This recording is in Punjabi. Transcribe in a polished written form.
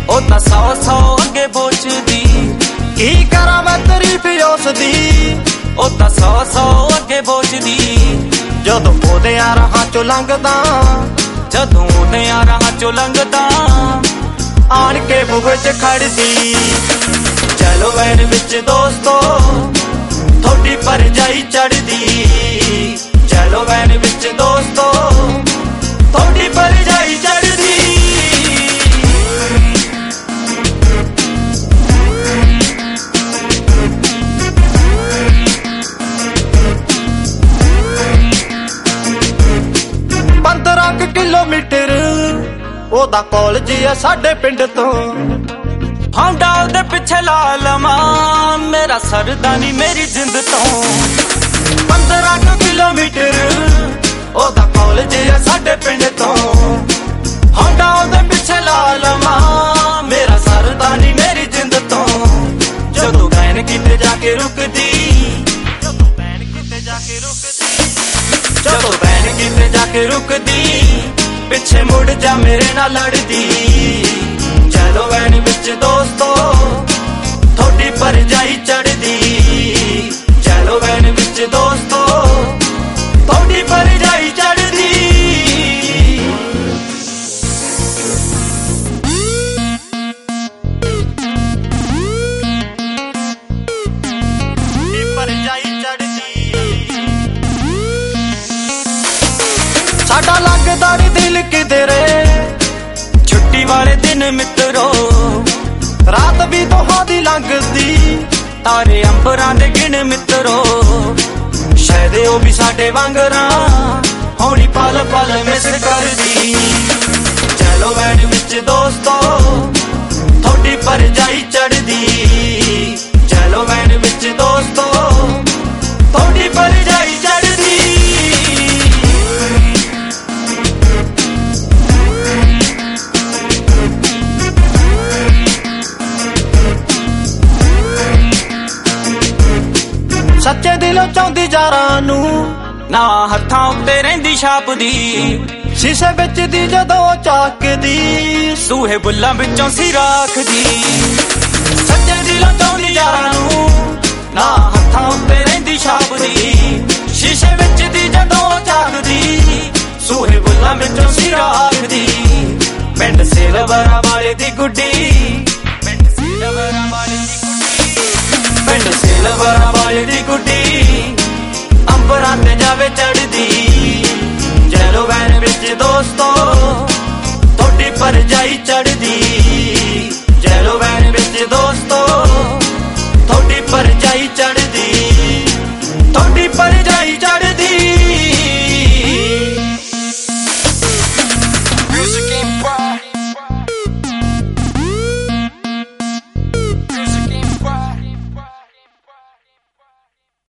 ਉਹ ਤਾਂ 100 ਅੱਗੇ ਪੁੱਛਦੀ ਕੀ ਕਰਾਂ ਮੈਂ ਤਾਰੀਫ ਉਸ ਦੀ। ਉਹ ਤਾਂ 100 ਅੱਗੇ ਪੁੱਛਦੀ ਜਦੋਂ ਉਹਦਿਆਂ ਰਾਹਾਂ ਚੋਂ ਲੰਘਦਾ, ਜਦੋਂ ਉਹਦਿਆਂ ਰਾਹਾਂ ਚੋਂ ਲੰਘਦਾ ਆਣ ਕੇ ਬੂਹੇ 'ਚ ਖੜਦੀ। ਚਲੋ ਵੈਨ ਵਿੱਚ ਦੋਸਤੋ ਥੋੜੀ ਭਰਜਾਈ ਚੜਦੀ। ਚਲੋ ਵੈਨ ਵਿੱਚ ਦੋਸਤੋ ਥੋੜੀ ਭਰਜਾਈ ਚੜਦੀ। ਕਿਲੋਮੀਟਰ ਉਹਦਾ ਕਾਲਜ ਆ ਸਾਡੇ ਪਿੰਡ ਤੋਂ। ਹਾਂਡਾ ਉਹਦੇ ਪਿੱਛੇ ਲਾ ਲਵਾਂ ਮੇਰਾ ਸਰਦਾ ਨੀ ਮੇਰੀ ਜਿੰਦ ਤੋਂ। 15 ਕਿਲੋਮੀਟਰ ਉਹਦਾ ਕਾਲਜ ਆ ਸਾਡੇ ਪਿੰਡ ਤੋਂ। ਹਾਂਡਾ ਉਹਦੇ ਪਿੱਛੇ ਲਾ ਲਵਾਂ ਮੇਰਾ ਸਰਦਾ ਨੀ ਮੇਰੀ ਜਿੰਦ ਤੋਂ। ਜਦੋਂ ਵੈਨ ਕਿਤੇ ਜਾ ਕੇ ਰੁਕਦੀ, ਜਦੋਂ ਵੈਨ ਕਿਤੇ ਜਾ ਕੇ ਰੁਕਦੀ, ਜਦੋਂ ਵੈਨ ਕਿਤੇ ਜਾ ਕੇ ਰੁਕਦੀ ਪਿੱਛੇ ਮੁੜ ਜਾ ਮੇਰੇ ਨਾਲ ਲੜਦੀ। ਚਲੋ ਵੈਨ ਵਿੱਚ ਦੋਸਤੋ ਥੋੜੀ ਭਰਜਾਈ ਚੜਦੀ। ਚਲੋ ਵੈਨ ਵਿੱਚ ਦੋਸਤੋ ਥੋੜੀ ਭਰਜਾਈ ਚੜਦੀ। ਭਰਜਾਈ ਚੜਦੀ। ਸਾਡਾ ਲੱਗਦਾ ਨੀ ਦਿਲ ਕਿਧਰੇ ਛੁੱਟੀ ਵਾਲੇ ਦਿਨ ਮਿੱਤਰੋ, ਰਾਤ ਵੀ ਦੋਹਾਂ ਦੀ ਲੰਘਦੀ। ਤਾਰੇ ਅੰਬਰਾਂ ਦੇ ਗਿਣ ਮਿੱਤਰੋ, ਸ਼ਾਇਦ ਉਹ ਵੀ ਸਾਡੇ ਵਾਂਗਰਾਂ ਹੋਣੀ ਪਲ ਪਲ ਮਿਸ ਕਰਦੀ। ਚਲੋ ਵੈਨ ਵਿੱਚ ਦੋਸਤੋ ਥੋੜੀ ਭਰਜਾਈ ਚੜਦੀ। ਚਲੋ ਵੈਨ ਵਿੱਚ ਦੋਸਤੋ ਥੋੜੀ ਭਰਜਾਈ ਚੜਦੀ। ਸੱਚੇ ਦਿਲੋਂ ਚਾਹੁੰਦੀ ਯਾਰਾਂ ਨੂੰ, ਨਾ ਹੱਥਾਂ ਉੱਤੇ ਰਹਿੰਦੀ ਛਾਪਦੀ। ਸ਼ੀਸ਼ੇ ਵਿੱਚ ਦੀ ਜਦੋਂ ਝਾਕਦੀ, ਸੂਹੇ ਬੁੱਲਾਂ ਵਿੱਚੋਂ ਸੀ ਰਾਖਦੀ। ਸੱਚੇ ਦਿਲੋਂ ਚਾਹੁੰਦੀ ਯਾਰਾਂ ਨੂੰ, ਨਾ ਹੱਥਾਂ ਉੱਤੇ ਰਹਿੰਦੀ ਛਾਪਦੀ। ਸ਼ੀਸ਼ੇ ਵਿੱਚ ਦੀ ਜਦੋਂ ਝਾਕਦੀ, ਸੂਹੇ ਬੁੱਲਾਂ ਵਿੱਚੋਂ ਸੀ ਰਾਖਦੀ। ਪਿੰਡ ਸੇਲਵਰਾਂ ਵਾਲੇ ਦੀ ਗੁੱਡੀ